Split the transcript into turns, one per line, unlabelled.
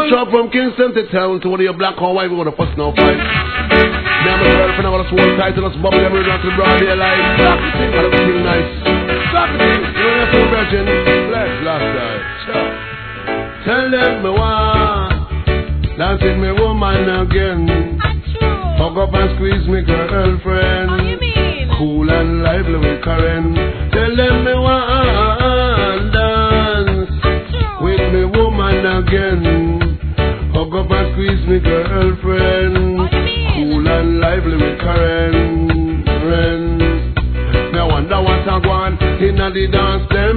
Chop from Kingston to town to one of your black or white, we're gonna fuss now fight. Me and my girlfriend, I'm gonna swallow tight and let's bubble them around to the broad daylight. I don't feel nice. Socrates, you're not so virgin. Bless last night. Tell them me want dancing me woman again. Hug up and squeeze me girlfriend.
How you mean?
Cool and lively with Karen. Tell them me want dance with me woman again. Hug up and squeeze me girlfriend. Cool and lively with Karen. Me wonder what I want in the dance them.